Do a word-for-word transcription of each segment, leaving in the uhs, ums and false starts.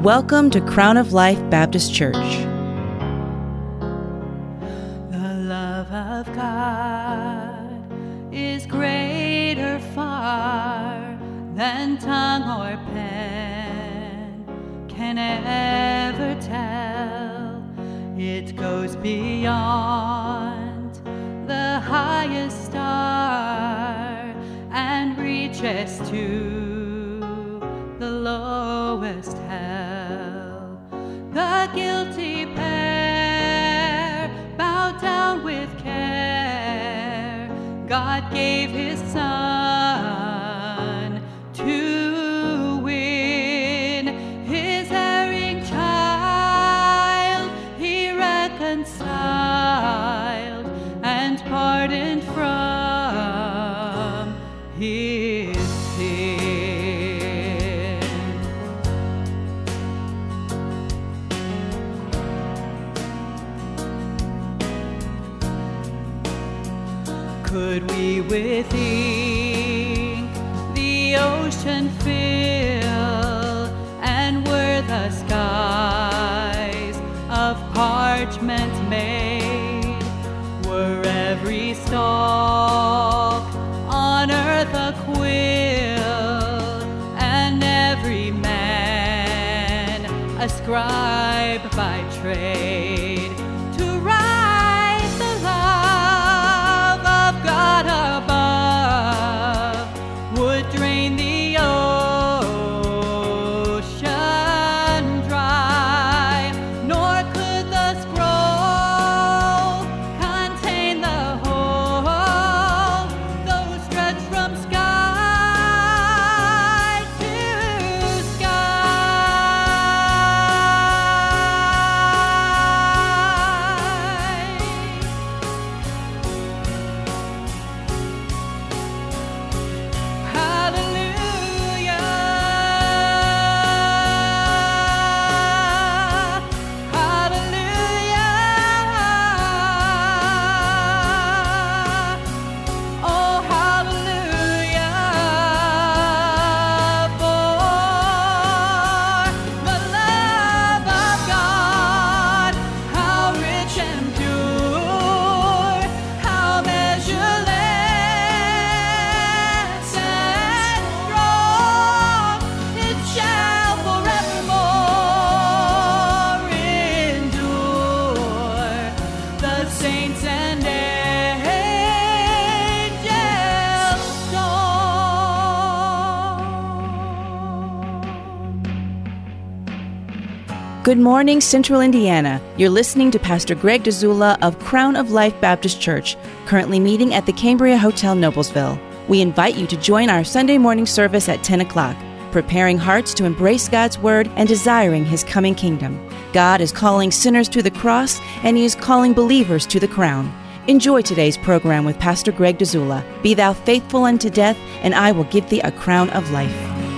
Welcome to Crown of Life Baptist Church. The love of God is greater far than tongue or pen can ever tell. It goes beyond the highest star and reaches to the lowest hell. The guilty pair bowed down with care. God gave his son to win his erring child. He reconciled and pardoned from his sin. Could we with ink the ocean fill, and were the skies of parchment made, were every stalk on earth a quill, and every man a scribe by trade, to write the love of God above, would drain the ocean dry, nor could the scroll contain the whole, though stretched from sky to Hallelujah, hallelujah, oh hallelujah, for the love of God, how rich and pure, how measureless and strong, it shall forevermore endure. The saints and angels song. Good morning, Central Indiana. You're listening to Pastor Greg Dzula of Crown of Life Baptist Church, currently meeting at the Cambria Hotel, Noblesville. We invite you to join our Sunday morning service at ten o'clock, preparing hearts to embrace God's Word and desiring His coming kingdom. God is calling sinners to the cross, and He is calling believers to the crown. Enjoy today's program with Pastor Greg Dzula. Be thou faithful unto death, and I will give thee a crown of life.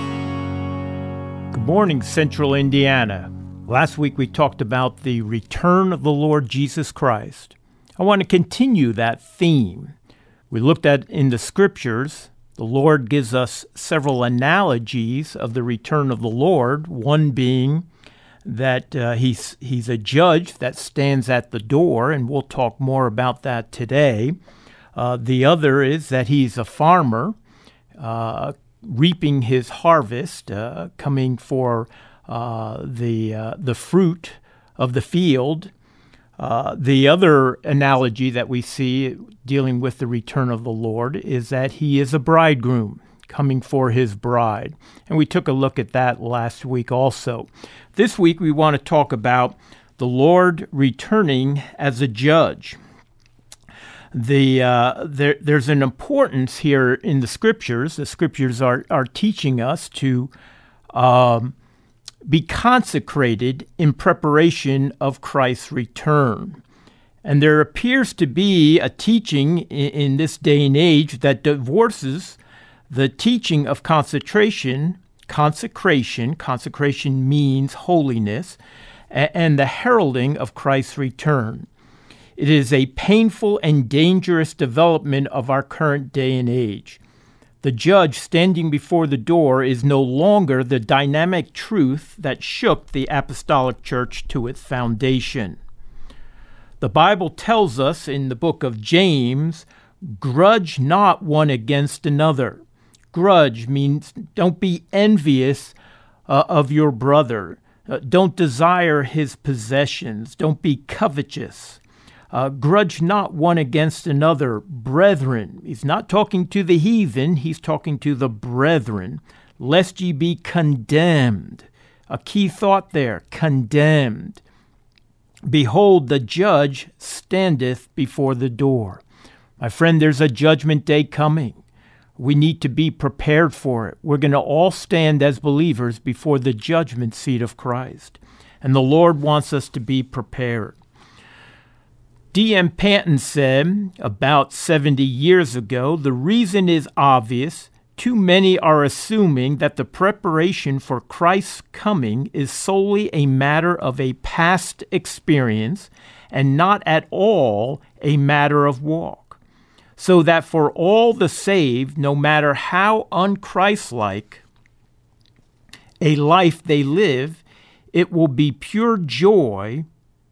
Good morning, Central Indiana. Last week we talked about the return of the Lord Jesus Christ. I want to continue that theme. We looked at in the scriptures, the Lord gives us several analogies of the return of the Lord, one being that uh, he's, he's a judge that stands at the door, and we'll talk more about that today. Uh, the other is that he's a farmer uh, reaping his harvest, uh, coming for uh, the uh, the fruit of the field. Uh, the other analogy that we see dealing with the return of the Lord is that he is a bridegroom coming for his bride. And we took a look at that last week also. This week we want to talk about the Lord returning as a judge. The uh, there, there's an importance here in the scriptures. The scriptures are, are teaching us to um, be consecrated in preparation of Christ's return. And there appears to be a teaching in, in this day and age that divorces the teaching of consecration, consecration, consecration means holiness, and, and the heralding of Christ's return. It is a painful and dangerous development of our current day and age. The judge standing before the door is no longer the dynamic truth that shook the apostolic church to its foundation. The Bible tells us in the book of James, grudge not one against another. Grudge means don't be envious uh, of your brother. Uh, don't desire his possessions. Don't be covetous. Uh, grudge not one against another, brethren. He's not talking to the heathen, he's talking to the brethren, lest ye be condemned. A key thought there, condemned. Behold, the judge standeth before the door. My friend, there's a judgment day coming. We need to be prepared for it. We're going to all stand as believers before the judgment seat of Christ. And the Lord wants us to be prepared. D M Panton said about seventy years ago, the reason is obvious. Too many are assuming that the preparation for Christ's coming is solely a matter of a past experience and not at all a matter of walk. So that for all the saved, no matter how unchristlike a life they live, it will be pure joy,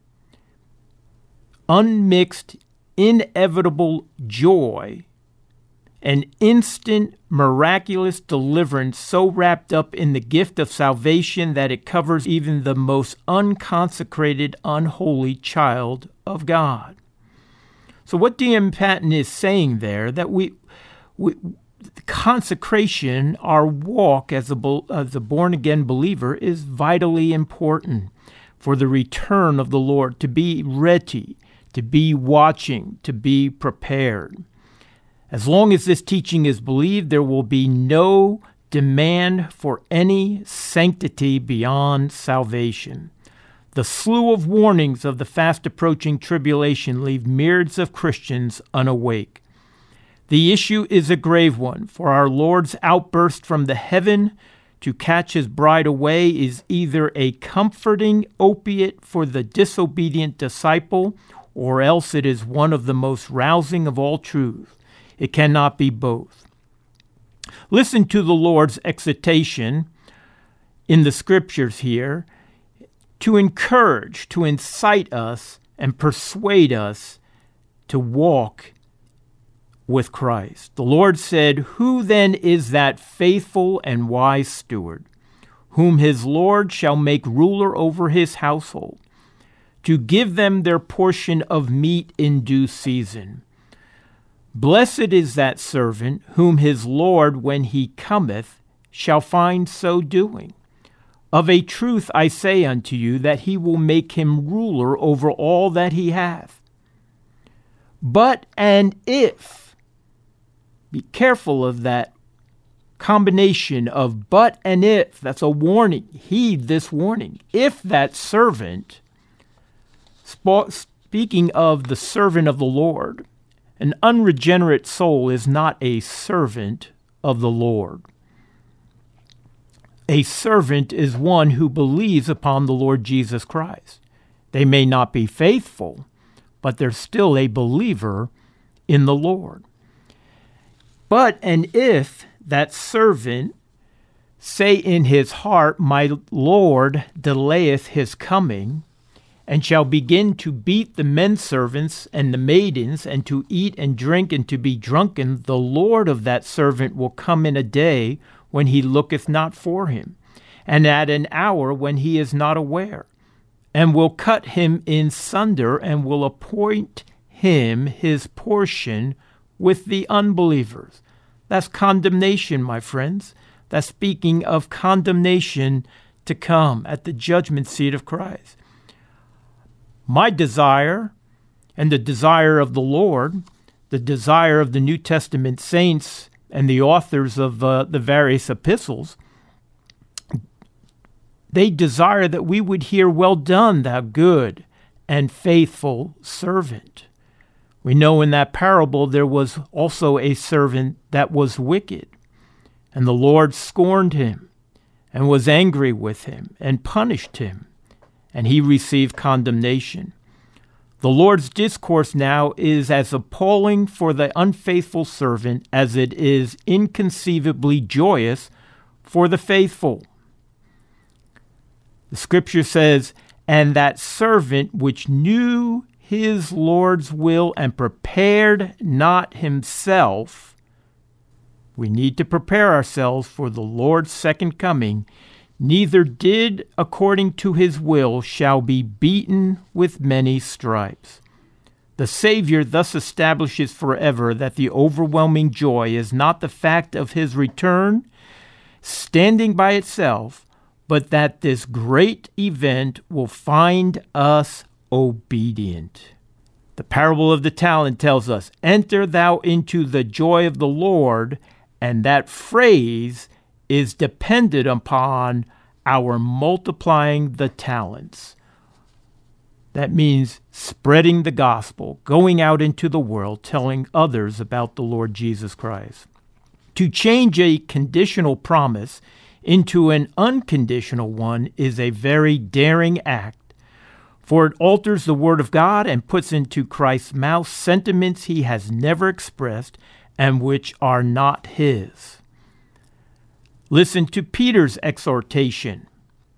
unmixed, inevitable joy, an instant, miraculous deliverance so wrapped up in the gift of salvation that it covers even the most unconsecrated, unholy child of God. So what D M Panton is saying there, that we, we consecration, our walk as a, as a born-again believer, is vitally important for the return of the Lord, to be ready, to be watching, to be prepared. As long as this teaching is believed, there will be no demand for any sanctity beyond salvation. The slew of warnings of the fast-approaching tribulation leave myriads of Christians unawake. The issue is a grave one, for our Lord's outburst from the heaven to catch his bride away is either a comforting opiate for the disobedient disciple, or else it is one of the most rousing of all truth. It cannot be both. Listen to the Lord's exhortation in the scriptures here to encourage, to incite us and persuade us to walk with Christ. The Lord said, "Who then is that faithful and wise steward, whom his Lord shall make ruler over his household, to give them their portion of meat in due season? Blessed is that servant whom his Lord, when he cometh, shall find so doing. Of a truth I say unto you, that he will make him ruler over all that he hath. But and if," be careful of that combination of but and if, that's a warning. Heed this warning. "If that servant," sp- speaking of the servant of the Lord, an unregenerate soul is not a servant of the Lord. A servant is one who believes upon the Lord Jesus Christ. They may not be faithful, but they're still a believer in the Lord. "But and if that servant say in his heart, My Lord delayeth his coming, and shall begin to beat the men servants and the maidens, and to eat and drink and to be drunken, the Lord of that servant will come in a day when he looketh not for him, and at an hour when he is not aware, and will cut him in sunder, and will appoint him his portion with the unbelievers." That's condemnation, my friends. That's speaking of condemnation to come at the judgment seat of Christ. My desire, and the desire of the Lord, the desire of the New Testament saints and the authors of uh, the various epistles, they desire that we would hear, "Well done, thou good and faithful servant." We know in that parable there was also a servant that was wicked, and the Lord scorned him and was angry with him and punished him, and he received condemnation. The Lord's discourse now is as appalling for the unfaithful servant as it is inconceivably joyous for the faithful. The scripture says, "And that servant which knew his Lord's will and prepared not himself," we need to prepare ourselves for the Lord's second coming, "neither did according to his will, shall be beaten with many stripes." The Savior thus establishes forever that the overwhelming joy is not the fact of his return, standing by itself, but that this great event will find us obedient. The parable of the talent tells us, "Enter thou into the joy of the Lord," and that phrase is dependent upon our multiplying the talents. That means spreading the gospel, going out into the world, telling others about the Lord Jesus Christ. To change a conditional promise into an unconditional one is a very daring act, for it alters the Word of God and puts into Christ's mouth sentiments he has never expressed and which are not his. Listen to Peter's exhortation.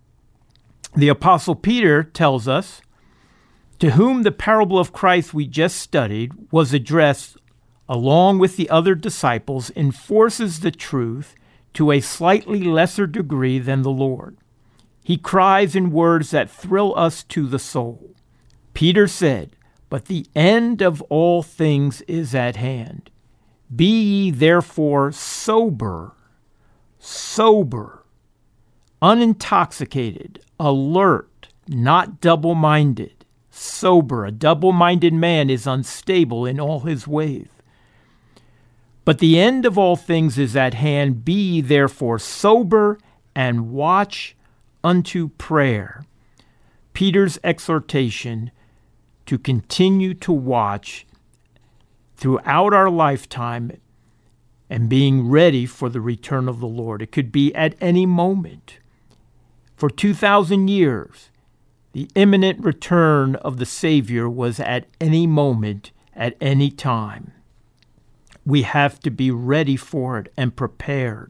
The Apostle Peter tells us, "To whom the parable of Christ we just studied was addressed along with the other disciples, enforces the truth to a slightly lesser degree than the Lord. He cries in words that thrill us to the soul. Peter said, 'But the end of all things is at hand. Be ye therefore sober, sober, unintoxicated, alert, not double-minded.' Sober, a double-minded man is unstable in all his ways. But the end of all things is at hand. Be ye therefore sober and watch unto prayer." Peter's exhortation to continue to watch throughout our lifetime and being ready for the return of the Lord. It could be at any moment. For two thousand years, the imminent return of the Savior was at any moment, at any time. We have to be ready for it and prepared.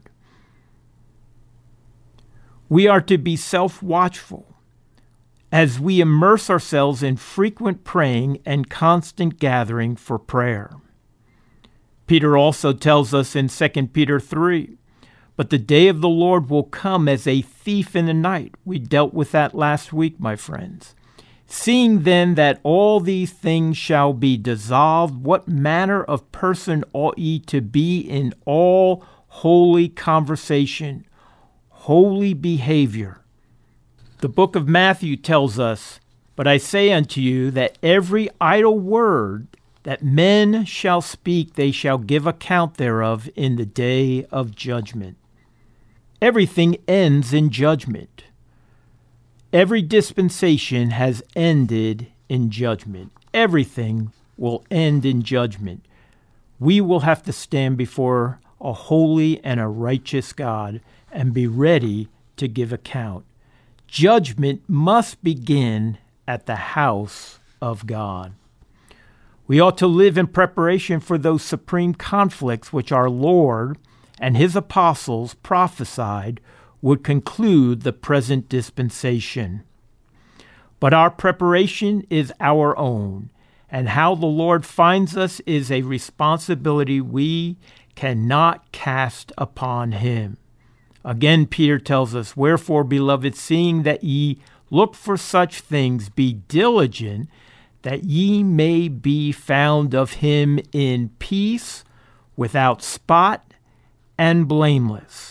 We are to be self-watchful as we immerse ourselves in frequent praying and constant gathering for prayer. Peter also tells us in Second Peter three, "But the day of the Lord will come as a thief in the night." We dealt with that last week, my friends. "Seeing then that all these things shall be dissolved, what manner of person ought ye to be in all holy conversation, holy behavior?" The book of Matthew tells us, "But I say unto you that every idle word that men shall speak, they shall give account thereof in the day of judgment." Everything ends in judgment. Every dispensation has ended in judgment. Everything will end in judgment. We will have to stand before a holy and a righteous God and be ready to give account. Judgment must begin at the house of God. We ought to live in preparation for those supreme conflicts which our Lord and his apostles prophesied would conclude the present dispensation. But our preparation is our own, and how the Lord finds us is a responsibility we cannot cast upon him. Again, Peter tells us, "Wherefore, beloved, seeing that ye look for such things, be diligent that ye may be found of him in peace, without spot, and blameless."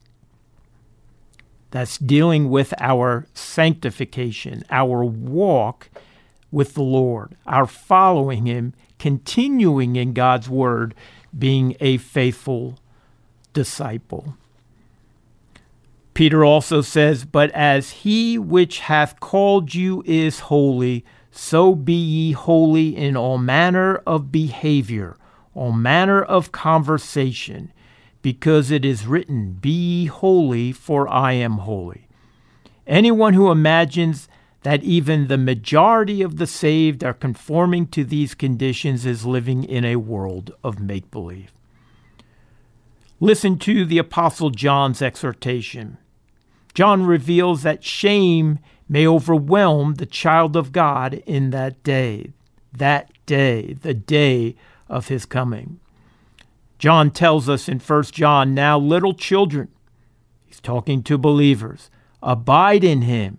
That's dealing with our sanctification, our walk with the Lord, our following him, continuing in God's word, being a faithful disciple. Peter also says, "But as he which hath called you is holy, so be ye holy in all manner of behavior, all manner of conversation, because it is written, Be ye holy, for I am holy." Anyone who imagines that even the majority of the saved are conforming to these conditions is living in a world of make-believe. Listen to the Apostle John's exhortation. John reveals that shame may overwhelm the child of God in that day, that day, the day of his coming. John tells us in First John, now little children, he's talking to believers, abide in him,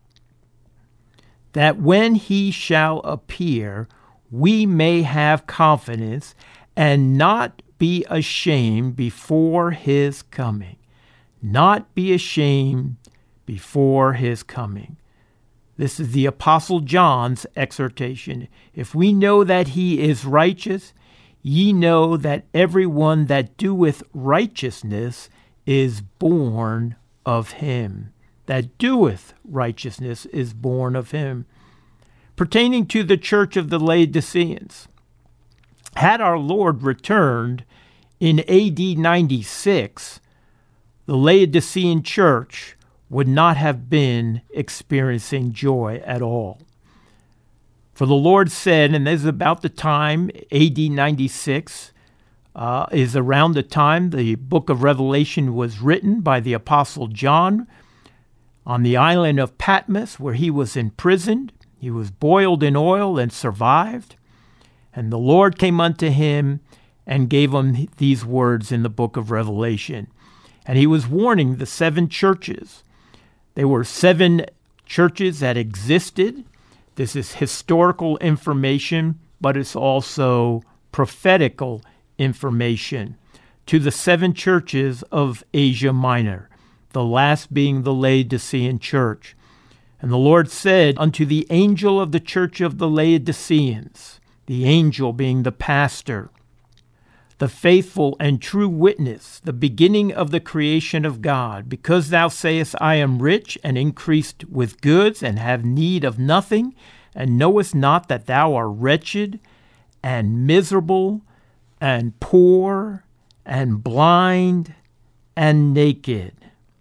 that when he shall appear, we may have confidence and not be ashamed before his coming. Not be ashamed before his coming. This is the Apostle John's exhortation. If we know that he is righteous, ye know that everyone that doeth righteousness is born of him. That doeth righteousness is born of him. Pertaining to the church of the Laodiceans, had our Lord returned in A D ninety-six, the Laodicean church would not have been experiencing joy at all. For the Lord said, and this is about the time, A D ninety-six, uh, is around the time the book of Revelation was written by the Apostle John, on the island of Patmos, where he was imprisoned. He was boiled in oil and survived. And the Lord came unto him and gave him these words in the book of Revelation. And he was warning the seven churches. There were seven churches that existed. This is historical information, but it's also prophetical information to the seven churches of Asia Minor, the last being the Laodicean church. And the Lord said unto the angel of the church of the Laodiceans, the angel being the pastor, the faithful and true witness, the beginning of the creation of God, because thou sayest, I am rich and increased with goods and have need of nothing, and knowest not that thou art wretched and miserable and poor and blind and naked.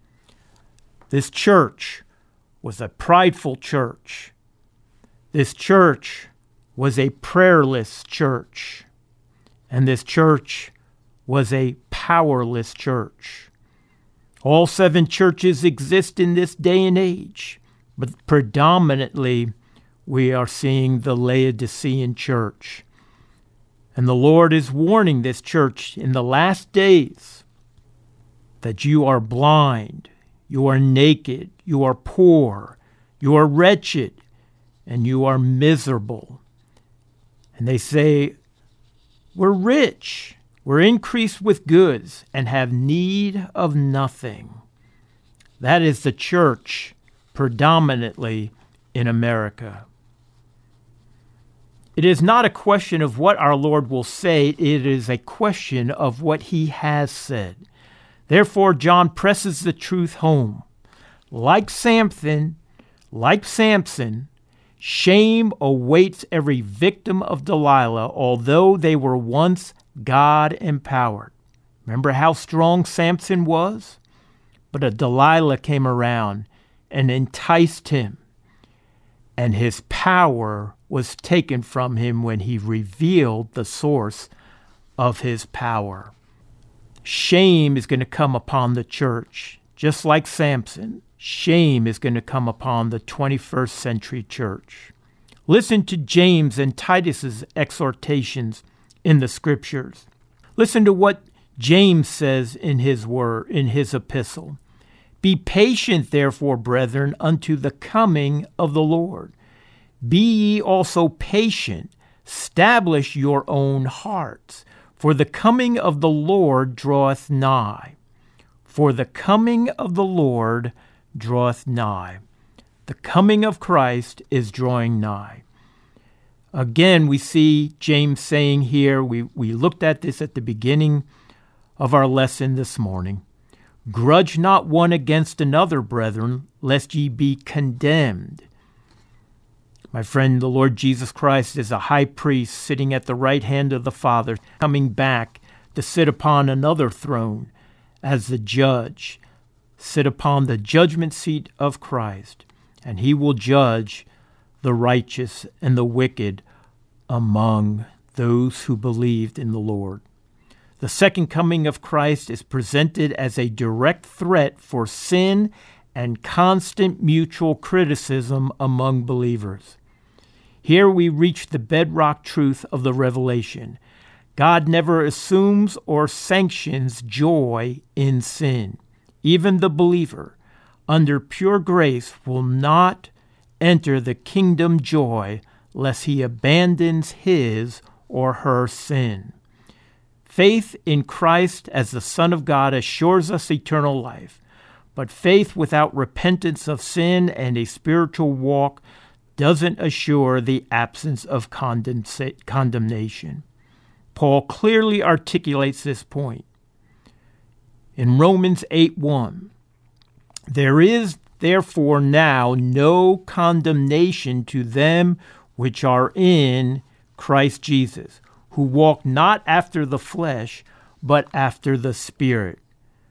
This church was a prideful church. This church was a prayerless church. And this church was a powerless church. All seven churches exist in this day and age, but predominantly we are seeing the Laodicean church. And the Lord is warning this church in the last days that you are blind, you are naked, you are poor, you are wretched, and you are miserable. And they say, we're rich, we're increased with goods, and have need of nothing. That is the church predominantly in America. It is not a question of what our Lord will say, it is a question of what he has said. Therefore, John presses the truth home. Like Samson, like Samson, shame awaits every victim of Delilah, although they were once God-empowered. Remember how strong Samson was? But a Delilah came around and enticed him, and his power was taken from him when he revealed the source of his power. Shame is going to come upon the church, just like Samson. Shame is going to come upon the twenty-first century church. Listen to James and Titus's exhortations in the scriptures. Listen to what James says in his word, in his epistle. Be patient, therefore, brethren, unto the coming of the Lord. Be ye also patient, establish your own hearts, for the coming of the Lord draweth nigh. For the coming of the Lord draweth nigh. The coming of Christ is drawing nigh. Again, we see James saying here, we, we looked at this at the beginning of our lesson this morning. Grudge not one against another, brethren, lest ye be condemned. My friend, the Lord Jesus Christ is a high priest sitting at the right hand of the Father, coming back to sit upon another throne as the judge, sit upon the judgment seat of Christ. and he will judge the righteous and the wicked among those who believed in the Lord. The second coming of Christ is presented as a direct threat for sin and constant mutual criticism among believers. Here we reach the bedrock truth of the revelation. God never assumes or sanctions joy in sin. Even the believer, under pure grace, will not enter the kingdom joy lest he abandons his or her sin. Faith in Christ as the Son of God assures us eternal life, but faith without repentance of sin and a spiritual walk doesn't assure the absence of condemnation. Paul clearly articulates this point. In Romans eight one, there is therefore now no condemnation to them which are in Christ Jesus, who walk not after the flesh, but after the Spirit.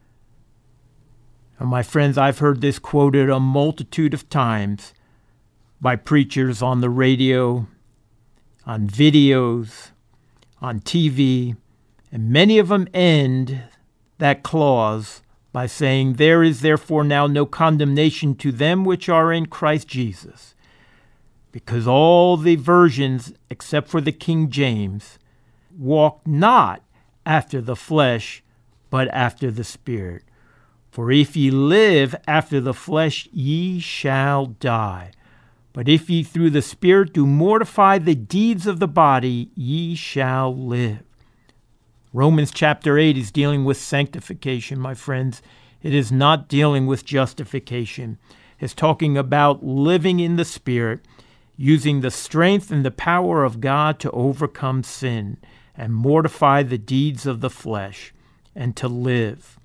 And my friends, I've heard this quoted a multitude of times by preachers on the radio, on videos, on T V, and many of them end that clause by saying, there is therefore now no condemnation to them which are in Christ Jesus. Because all the versions, except for the King James, walk not after the flesh, but after the Spirit. For if ye live after the flesh, ye shall die. But if ye through the Spirit do mortify the deeds of the body, ye shall live. Romans chapter eight is dealing with sanctification, my friends. It is not dealing with justification. It's talking about living in the Spirit, using the strength and the power of God to overcome sin and mortify the deeds of the flesh and to live.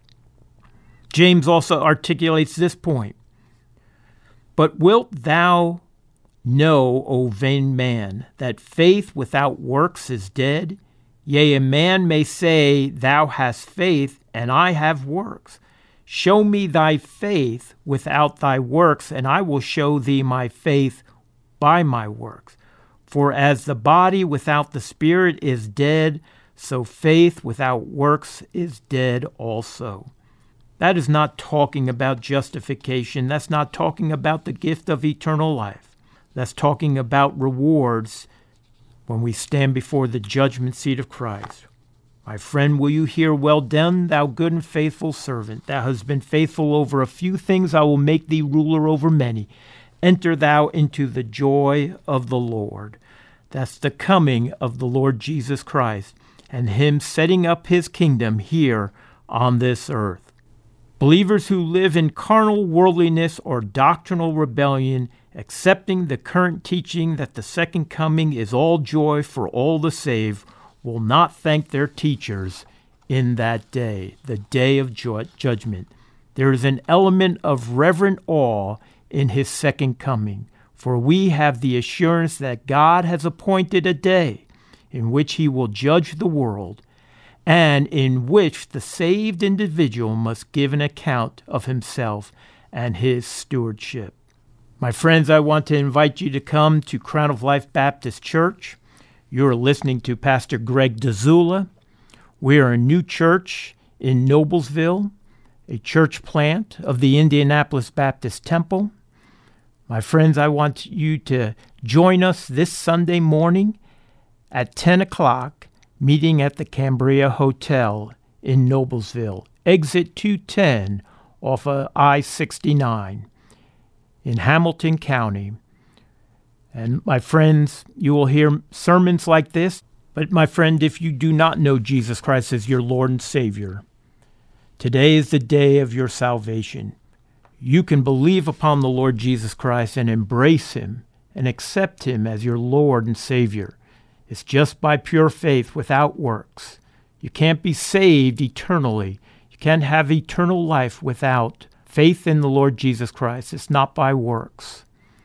James also articulates this point. But wilt thou know, O vain man, that faith without works is dead? Yea, a man may say, thou hast faith, and I have works. Show me thy faith without thy works, and I will show thee my faith by my works. For as the body without the Spirit is dead, so faith without works is dead also. That is not talking about justification. That's not talking about the gift of eternal life. That's talking about rewards when we stand before the judgment seat of Christ. My friend, will you hear, well done, thou good and faithful servant? Thou hast been faithful over a few things, I will make thee ruler over many. Enter thou into the joy of the Lord. That's the coming of the Lord Jesus Christ and him setting up his kingdom here on this earth. Believers who live in carnal worldliness or doctrinal rebellion, accepting the current teaching that the second coming is all joy for all the saved, will not thank their teachers in that day, the day of ju- judgment. There is an element of reverent awe in his second coming, for we have the assurance that God has appointed a day in which he will judge the world, and in which the saved individual must give an account of himself and his stewardship. My friends, I want to invite you to come to Crown of Life Baptist Church. You're listening to Pastor Greg Dzula. We are a new church in Noblesville, a church plant of the Indianapolis Baptist Temple. My friends, I want you to join us this Sunday morning at ten o'clock, meeting at the Cambria Hotel in Noblesville, exit two ten off of I sixty-nine in Hamilton County. And my friends, you will hear sermons like this. But my friend, if you do not know Jesus Christ as your Lord and Savior, today is the day of your salvation. You can believe upon the Lord Jesus Christ and embrace him and accept him as your Lord and Savior. It's just by pure faith without works. You can't be saved eternally. You can't have eternal life without faith in the Lord Jesus Christ. It's not by works.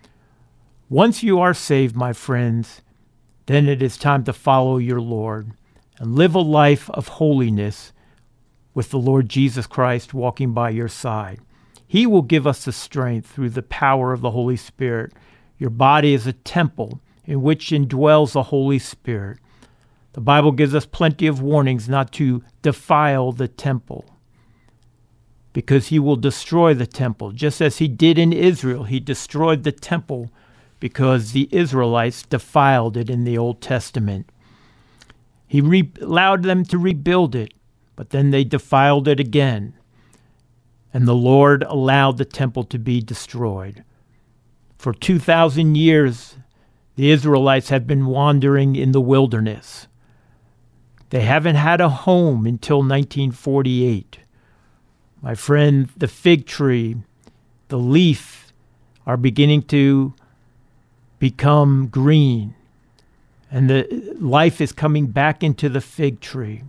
Once you are saved, my friends, then it is time to follow your Lord and live a life of holiness with the Lord Jesus Christ walking by your side. He will give us the strength through the power of the Holy Spirit. Your body is a temple in which indwells the Holy Spirit. The Bible gives us plenty of warnings not to defile the temple, because he will destroy the temple. Just as he did in Israel, he destroyed the temple because the Israelites defiled it in the Old Testament. He re- allowed them to rebuild it, but then they defiled it again. And the Lord allowed the temple to be destroyed. For two thousand years, the Israelites have been wandering in the wilderness. They haven't had a home until nineteen forty-eight. My friend, the fig tree, the leaf are beginning to become green, and the life is coming back into the fig tree.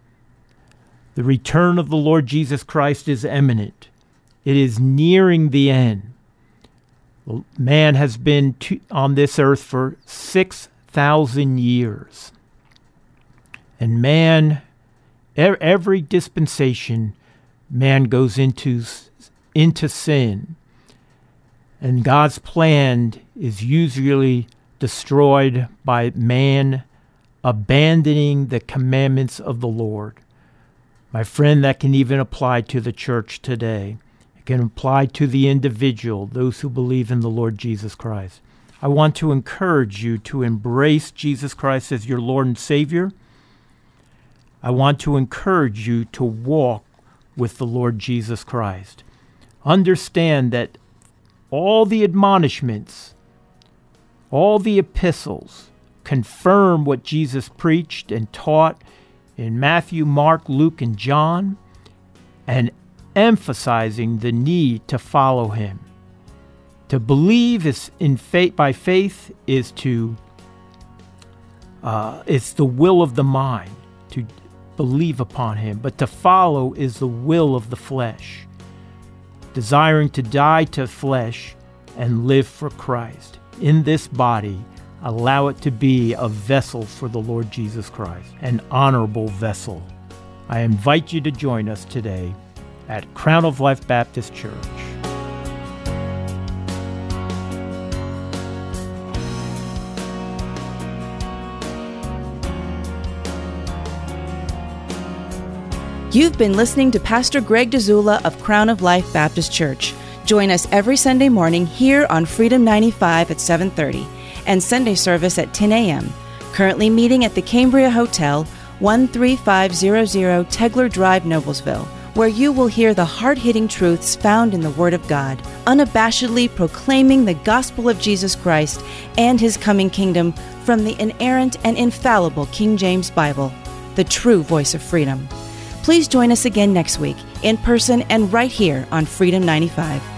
The return of the Lord Jesus Christ is imminent. It is nearing the end. Man has been to, on this earth for six thousand years. And man, every dispensation, man goes into, into sin. And God's plan is usually destroyed by man abandoning the commandments of the Lord. My friend, that can even apply to the church today. It can apply to the individual, those who believe in the Lord Jesus Christ. I want to encourage you to embrace Jesus Christ as your Lord and Savior. I want to encourage you to walk with the Lord Jesus Christ. Understand that all the admonishments, all the epistles confirm what Jesus preached and taught in Matthew, Mark, Luke, and John, and emphasizing the need to follow him. To believe is in faith by faith is to uh, it's the will of the mind to believe upon him, but to follow is the will of the flesh, desiring to die to flesh and live for Christ. In this body, allow it to be a vessel for the Lord Jesus Christ, an honorable vessel. I invite you to join us today at Crown of Life Baptist Church. You've been listening to Pastor Greg Dzula of Crown of Life Baptist Church. Join us every Sunday morning here on Freedom ninety-five at seven thirty and Sunday service at ten a.m. Currently meeting at the Cambria Hotel, one three five zero zero Tegler Drive, Noblesville, where you will hear the hard-hitting truths found in the Word of God, unabashedly proclaiming the gospel of Jesus Christ and His coming kingdom from the inerrant and infallible King James Bible, the true voice of freedom. Please join us again next week, in person and right here on Freedom ninety-five.